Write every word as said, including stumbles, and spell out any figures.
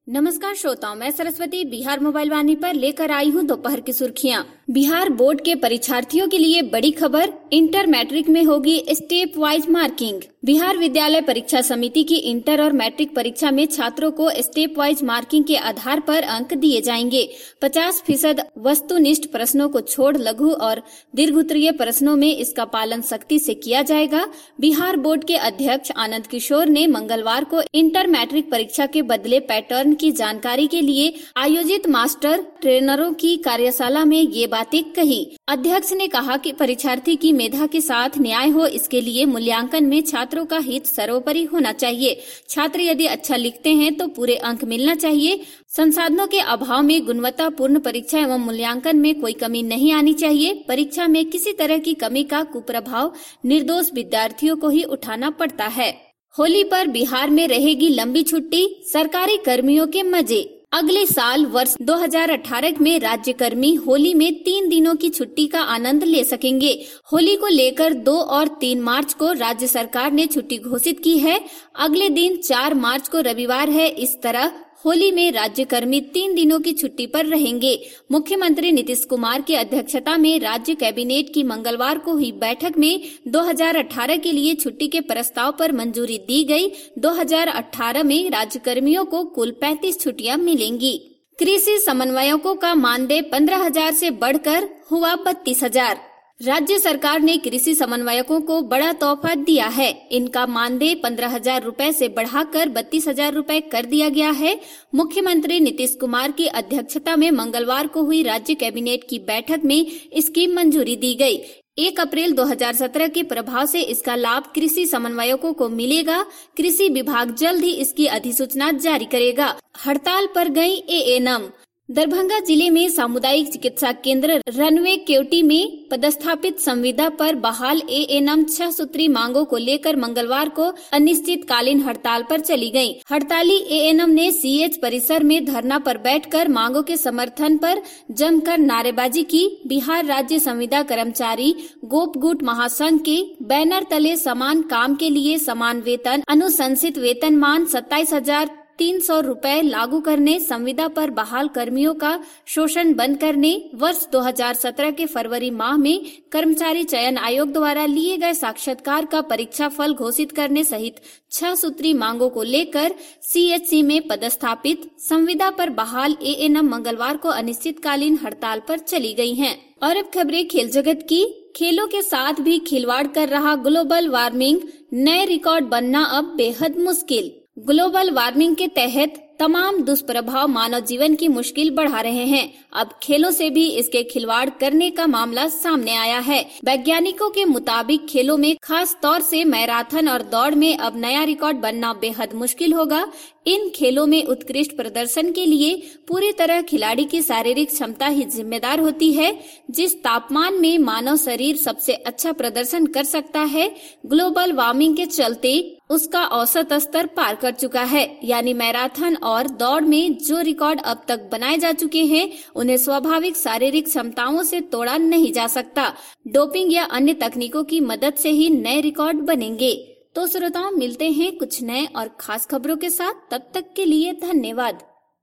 नमस्कार श्रोताओं, मैं सरस्वती बिहार मोबाइल वाणी पर लेकर आई हूं दोपहर की सुर्खियां। बिहार बोर्ड के परीक्षार्थियों के लिए बड़ी खबर, इंटर मैट्रिक में होगी स्टेप वाइज मार्किंग। बिहार विद्यालय परीक्षा समिति की इंटर और मैट्रिक परीक्षा में छात्रों को स्टेप वाइज मार्किंग के आधार पर अंक दिए जाएंगे। पचास फीसद वस्तुनिष्ठ प्रश्नों को छोड़ लघु और दीर्घोत्तरीय प्रश्नों में इसका पालन सख्ती से किया जाएगा। बिहार बोर्ड के अध्यक्ष आनंद किशोर ने मंगलवार को इंटर मैट्रिक परीक्षा के बदले पैटर्न की जानकारी के लिए आयोजित मास्टर ट्रेनरों की कार्यशाला में ये बातें कही। अध्यक्ष ने कहा कि परीक्षार्थी की मेधा के साथ न्याय हो, इसके लिए मूल्यांकन में छात्रों का हित सर्वोपरि होना चाहिए। छात्र यदि अच्छा लिखते हैं तो पूरे अंक मिलना चाहिए। संसाधनों के अभाव में गुणवत्तापूर्ण परीक्षा एवं मूल्यांकन में कोई कमी नहीं आनी चाहिए। परीक्षा में किसी तरह की कमी का कुप्रभाव निर्दोष विद्यार्थियों को ही उठाना पड़ता है। होली पर बिहार में रहेगी लंबी छुट्टी, सरकारी कर्मियों के मजे। अगले साल वर्ष दो हज़ार अठारह में राज्य कर्मी होली में तीन दिनों की छुट्टी का आनंद ले सकेंगे। होली को लेकर दो और तीन मार्च को राज्य सरकार ने छुट्टी घोषित की है। अगले दिन चार मार्च को रविवार है। इस तरह होली में राज्य कर्मी तीन दिनों की छुट्टी पर रहेंगे। मुख्यमंत्री नीतीश कुमार की अध्यक्षता में राज्य कैबिनेट की मंगलवार को हुई बैठक में दो हज़ार अठारह के लिए छुट्टी के प्रस्ताव पर मंजूरी दी गई। दो हज़ार अठारह में राज्य कर्मियों को कुल पैंतीस छुट्टियां मिलेंगी। कृषि समन्वयकों का मानदेय पंद्रह हजार से बढ़कर हुआ बत्तीस हजार। राज्य सरकार ने कृषि समन्वयकों को बड़ा तोहफा दिया है। इनका मानदेय पंद्रह हजार रूपए से बढ़ाकर बत्तीस हजार रूपए कर दिया गया है। मुख्यमंत्री नीतीश कुमार की अध्यक्षता में मंगलवार को हुई राज्य कैबिनेट की बैठक में इसकी मंजूरी दी गई। एक अप्रैल दो हज़ार सत्रह के प्रभाव से इसका लाभ कृषि समन्वयकों को मिलेगा। कृषि विभाग जल्द ही इसकी अधिसूचना जारी करेगा। हड़ताल पर गई ए एन एम। दरभंगा जिले में सामुदायिक चिकित्सा केंद्र रनवे केवटी में पदस्थापित संविदा पर बहाल ए एन एम छह सूत्री मांगों को लेकर मंगलवार को अनिश्चितकालीन हड़ताल पर चली गयी। हड़ताली ए एन एम ने सी एच परिसर में धरना पर बैठकर मांगों के समर्थन पर जमकर नारेबाजी की। बिहार राज्य संविदा कर्मचारी गोपगुट महासंघ के बैनर तले समान काम के लिए समान वेतन, अनुशंसित वेतनमान सत्ताईस हजार तीन सौ रूपए लागू करने, संविदा पर बहाल कर्मियों का शोषण बंद करने, वर्ष दो हज़ार सत्रह के फरवरी माह में कर्मचारी चयन आयोग द्वारा लिए गए साक्षात्कार का परीक्षा फल घोषित करने सहित छह सूत्री मांगों को लेकर सी एच सी में पदस्थापित संविदा पर बहाल ए एन एम मंगलवार को अनिश्चितकालीन हड़ताल पर चली गई हैं। और अब खबरें खेल जगत की। खेलों के साथ भी खिलवाड़ कर रहा ग्लोबल वार्मिंग, नए रिकॉर्ड बनना अब बेहद मुश्किल। ग्लोबल वार्मिंग के तहत तमाम दुष्प्रभाव मानव जीवन की मुश्किल बढ़ा रहे हैं। अब खेलों से भी इसके खिलवाड़ करने का मामला सामने आया है। वैज्ञानिकों के मुताबिक खेलों में खास तौर से मैराथन और दौड़ में अब नया रिकॉर्ड बनना बेहद मुश्किल होगा। इन खेलों में उत्कृष्ट प्रदर्शन के लिए पूरी तरह खिलाड़ी की शारीरिक क्षमता ही जिम्मेदार होती है। जिस तापमान में मानव शरीर सबसे अच्छा प्रदर्शन कर सकता है, ग्लोबल वार्मिंग के चलते उसका औसत स्तर पार कर चुका है। यानी मैराथन और दौड़ में जो रिकॉर्ड अब तक बनाए जा चुके हैं, उन्हें स्वाभाविक शारीरिक क्षमताओं से तोड़ा नहीं जा सकता। डोपिंग या अन्य तकनीकों की मदद से ही नए रिकॉर्ड बनेंगे। तो श्रोताओं, मिलते हैं कुछ नए और खास खबरों के साथ। तब तक के लिए धन्यवाद।